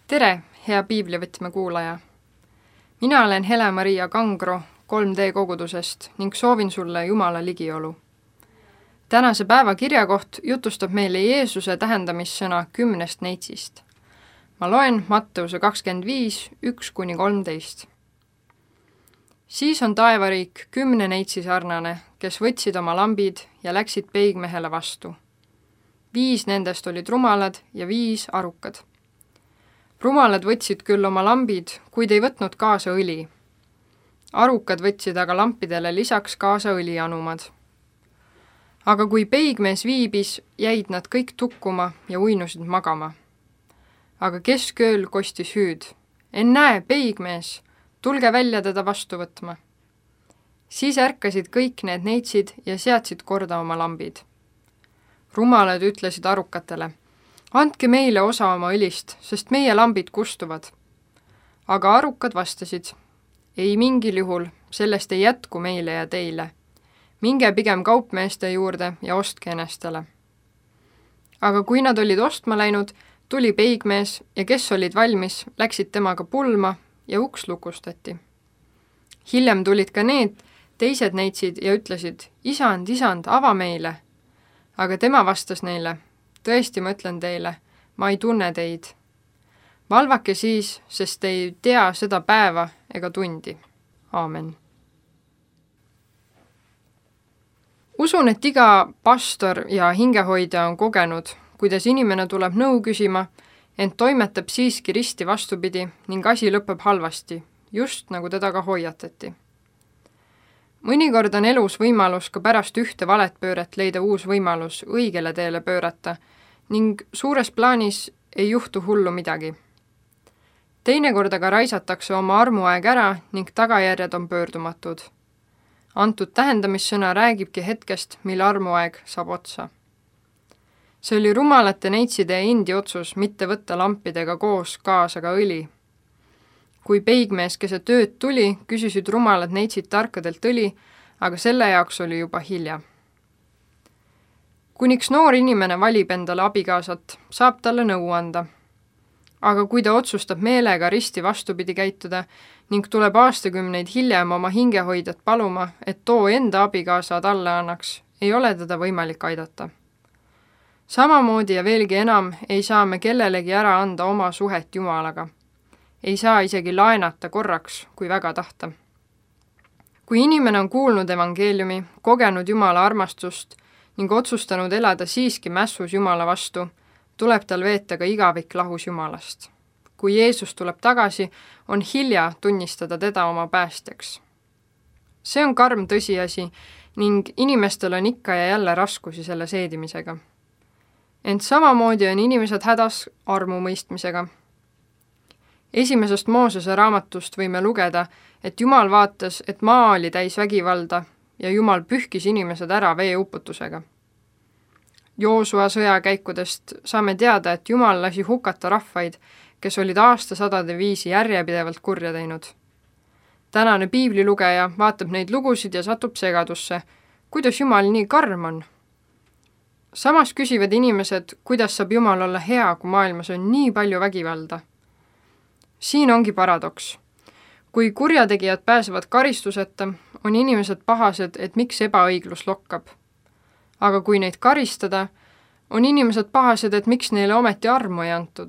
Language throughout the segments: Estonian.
Tere, hea piiblivõtme kuulaja! Mina olen Hele-Maria Kangro 3D kogudusest ning soovin sulle Jumala ligiolu. Tänase päeva kirjakoht jutustab meile Jeesuse tähendamissõna 10 neitsist. Ma loen Matteuse 25, 1-13. Siis on taevariik 10 neitsi sarnane, kes võtsid oma lambid ja läksid peigmehele vastu. 5 nendest olid rumalad ja 5 arukad. Rumalad võtsid küll oma lambid, kuid ei võtnud kaasa õli. Arukad võtsid aga lampidele lisaks kaasa õlianumad. Aga kui peigmees viibis, jäid nad kõik tukkuma ja uinusid magama. Aga keskööl kostis hüüd: "Ennäe, peigmees, tulge välja teda vastu võtma." Siis ärkasid kõik need neitsid ja seadsid korda oma lambid. Rumalad ütlesid arukatele: "Andke meile osa oma õlist, sest meie lambid kustuvad." Aga arukad vastasid: "Ei mingil juhul, sellest ei jätku meile ja teile. Minge pigem kaupmeeste juurde ja ostke enestele." Aga kui nad olid ostma läinud, tuli peigmees ja kes olid valmis, läksid temaga pulma ja uks lukustati. Hiljem tulid ka need teised neitsid ja ütlesid: "Isand, isand, ava meile." Aga tema vastas neile: "Tõesti, ma ütlen teile, ma ei tunne teid. Valvake siis, sest te ei tea seda päeva ega tundi." Aamen. Usun, et iga pastor ja hingehoidja on kogenud, kuidas inimene tuleb nõu küsima, ent toimetab siiski risti vastupidi ning asi lõpeb halvasti, just nagu teda ka hoiatati. Mõnikord on elus võimalus ka pärast ühte valetpööret leida uus võimalus õigele teele pöörata ning suures plaanis ei juhtu hullu midagi. Teinekord aga raisatakse oma armuaeg ära ning tagajärjed on pöördumatud. Antud tähendamissõna räägibki hetkest, mil armuaeg saab otsa. See oli rumalate neitside ja indi otsus mitte võtta lampidega koos kaasa ka õli. Kui peigmees keset ööd tuli, küsisid rumalad neitsid tarkadelt õli, aga selle jaoks oli juba hilja. Kuniks noor inimene valib endale abikaasat, saab talle nõu anda. Aga kui ta otsustab meelega risti vastupidi käituda ning tuleb aastakümneid hiljem oma hingehoidjat paluma, et too enda abikaasa talle annaks, ei ole teda võimalik aidata. Samamoodi ja veelgi enam ei saa me kellelegi ära anda oma suhet Jumalaga. Ei saa isegi laenata korraks, kui väga tahta. Kui inimene on kuulnud evangeeliumi, kogenud Jumala armastust ning otsustanud elada siiski mässus Jumala vastu, tuleb tal veeta ka igavik lahus Jumalast. Kui Jeesus tuleb tagasi, on hilja tunnistada teda oma päästjaks. See on karm tõsiasi ning inimestel on ikka ja jälle raskusi selle seedimisega. Ent samamoodi on inimesed hädas armu mõistmisega. Esimesest Moosese raamatust võime lugeda, et Jumal vaatas, et maa oli täis vägivalda ja Jumal pühkis inimesed ära veeuputusega. Joosua sõjakäikudest saame teada, et Jumal lasi hukata rahvaid, kes olid aastasadade viisi järjepidevalt kurja teinud. Tänane piiblilugeja vaatab neid lugusid ja satub segadusse, kuidas Jumal nii karm on. Samas küsivad inimesed, kuidas saab Jumal olla hea, kui maailmas on nii palju vägivalda. Siin ongi paradoks. Kui kurjategijad pääsevad karistuseta, on inimesed pahased, et miks ebaõiglus lokkab. Aga kui neid karistada, on inimesed pahased, et miks neile ometi armu ei antud.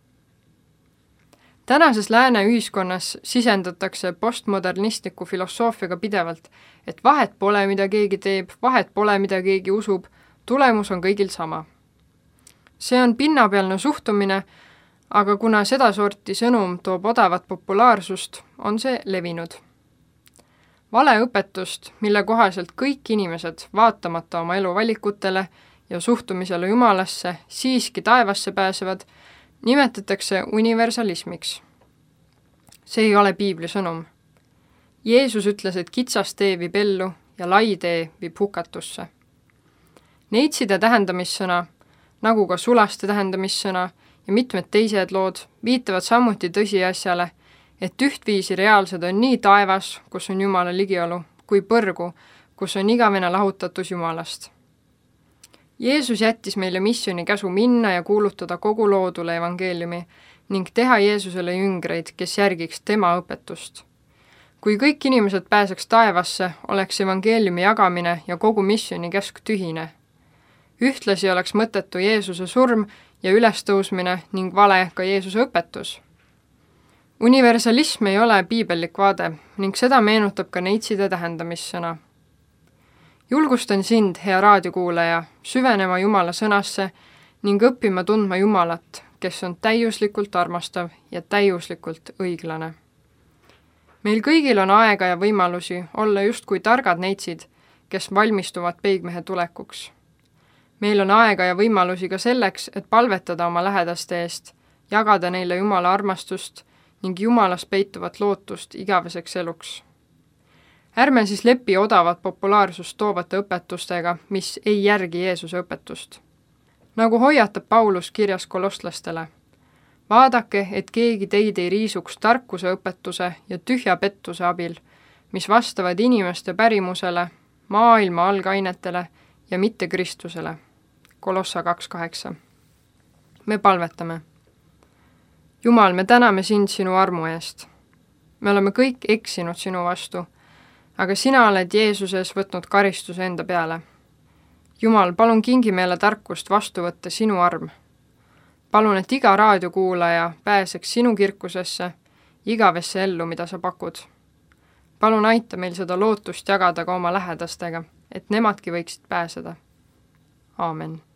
Tänases lääne ühiskonnas sisendatakse postmodernistliku filosoofiaga pidevalt, et vahet pole, mida keegi teeb, vahet pole, mida keegi usub, tulemus on kõigil sama. See on pinnapealne suhtumine, aga kuna sedasorti sõnum toob odavat populaarsust, on see levinud. Valeõpetust, mille kohaselt kõik inimesed, vaatamata oma elu valikutele ja suhtumisele Jumalasse, siiski taevasse pääsevad, nimetatakse universalismiks. See ei ole piibli sõnum. Jeesus ütles, et kitsas tee viib ellu ja lai tee viib hukatusse. Neitside tähendamissõna, nagu ka sulaste tähendamissõna ja mitmed teised lood, viitavad samuti tõsiasjale, et ühtviisi reaalsed on nii taevas, kus on Jumala ligiolu, kui põrgu, kus on igavene lahutatus Jumalast. Jeesus jättis meile missiooni käsu minna ja kuulutada kogu loodule evangeeliumi ning teha Jeesusele jüngreid, kes järgiks tema õpetust. Kui kõik inimesed pääseks taevasse, oleks evangeeliumi jagamine ja kogu missionikäsk tühine. Ühtlasi oleks mõttetu Jeesuse surm ja ülestõusmine ning vale ka Jeesuse õpetus. Universalism ei ole piibellik vaade ning seda meenutab ka neitside tähendamissõna. Julgustan sind, hea raadiokuulaja, süvenema Jumala sõnasse ning õppima tundma Jumalat, kes on täiuslikult armastav ja täiuslikult õiglane. Meil kõigil on aega ja võimalusi olla justkui targad neitsid, kes valmistuvad peigmehe tulekuks. Meil on aega ja võimalusi ka selleks, et palvetada oma lähedaste eest, jagada neile Jumala armastust ning Jumalas peituvat lootust igaveseks eluks. Ärme siis lepi odavat populaarsust toovate õpetustega, mis ei järgi Jeesuse õpetust. Nagu hoiatab Paulus kirjas kolostlastele, vaadake, et keegi teid ei riisuks tarkuse õpetuse ja tühja pettuse abil, mis vastavad inimeste pärimusele, maailma algainetele ja mitte Kristusele. Kolossa 2.8. Me palvetame. Jumal, me täname sind sinu armu eest. Me oleme kõik eksinud sinu vastu, aga sina oled Jeesuses võtnud karistuse enda peale. Jumal, palun kingi meile tarkust vastu võtta sinu arm. Palun, et iga raadiokuulaja pääseks sinu kirkusesse, igavesse ellu, mida sa pakud. Palun aita meil seda lootust jagada ka oma lähedastega, et nemadki võiksid pääseda. Aamen.